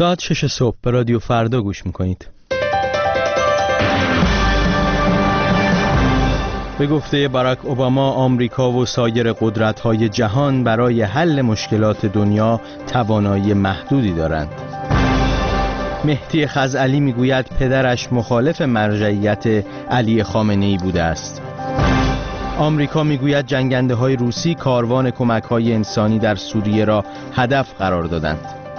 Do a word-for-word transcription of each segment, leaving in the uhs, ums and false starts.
ساعت شش صبح به رادیو فردا گوش میکنید. به گفته باراک اوباما، آمریکا و سایر قدرت‌های جهان برای حل مشکلات دنیا توانایی محدودی دارند. مهدی خزعلی میگوید پدرش مخالف مرجعیت علی خامنه‌ای بوده است. آمریکا میگوید جنگنده‌های روسی کاروان کمک‌های انسانی در سوریه را هدف قرار دادند.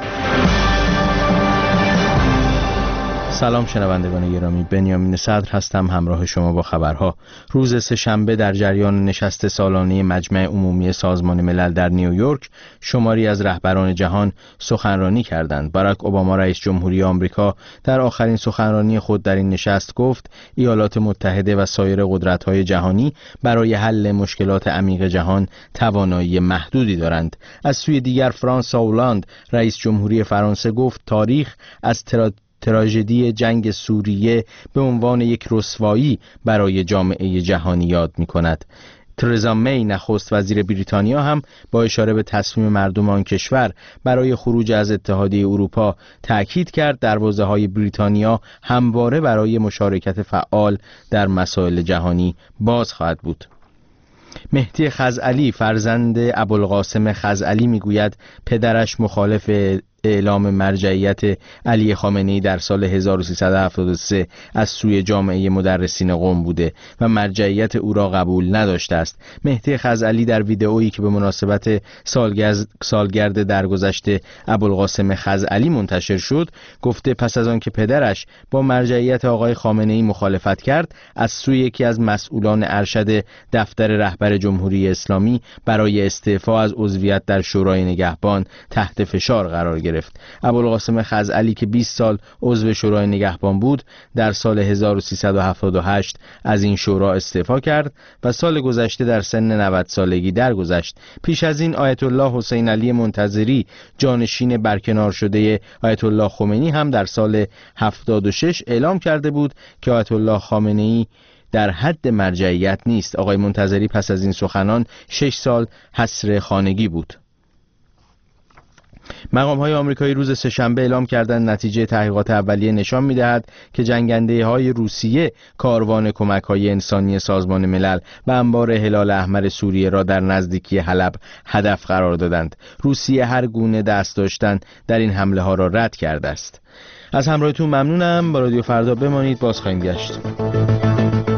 سلام شنوندگان گرامی، بنیامین صدر هستم، همراه شما با خبرها. روز سه‌شنبه در جریان نشست سالانه مجمع عمومی سازمان ملل در نیویورک شماری از رهبران جهان سخنرانی کردند. باراک اوباما رئیس جمهوری آمریکا در آخرین سخنرانی خود در این نشست گفت ایالات متحده و سایر قدرت‌های جهانی برای حل مشکلات عمیق جهان توانایی محدودی دارند. از سوی دیگر فرانسوا هولاند رئیس جمهوری فرانسه گفت تاریخ از ترا تراژدی جنگ سوریه به عنوان یک رسوایی برای جامعه جهانی یاد می کند. ترزا می نخست وزیر بریتانیا هم با اشاره به تصمیم مردم آن کشور برای خروج از اتحادیه اروپا تأکید کرد دروازه‌های بریتانیا همواره برای مشارکت فعال در مسائل جهانی باز خواهد بود. مهدی خزعلی فرزند ابوالقاسم خزعلی میگوید پدرش مخالف اعلام مرجعیت علی خامنه‌ای در سال هزار و سیصد و هفتاد و سه از سوی جامعه مدرسین قم بوده و مرجعیت او را قبول نداشته است. مهدی خزعلی در ویدئویی که به مناسبت سالگرد درگذشت ابوالقاسم خزعلی منتشر شد گفته پس از آن که پدرش با مرجعیت آقای خامنه‌ای مخالفت کرد از سوی یکی از مسئولان ارشد دفتر رهبر جمهوری اسلامی برای استعفا از عضویت در شورای نگهبان تحت فشار قرار گرفت. ابوالقاسم خزعلی که بیست سال عضو شورای نگهبان بود در سال هزار و سیصد و هفتاد و هشت از این شورا استعفا کرد و سال گذشته در سن نود سالگی درگذشت. پیش از این آیت الله حسین علی منتظری جانشین برکنار شده آیت الله خمینی هم در سال هفتاد و شش اعلام کرده بود که آیت الله خامنه‌ای در حد مرجعیت نیست. آقای منتظری پس از این سخنان شش سال حصر خانگی بود. مقام‌های آمریکایی روز سه‌شنبه اعلام کردند نتیجه تحقیقات اولیه نشان می‌دهد که جنگنده‌های روسیه کاروان کمک‌های انسانی سازمان ملل و انبار هلال احمر سوریه را در نزدیکی حلب هدف قرار دادند. روسیه هر گونه دست داشتن در این حمله‌ها را رد کرده است. از همراهیتون ممنونم. با رادیو فردا بمانید، باز خواهیم گشت.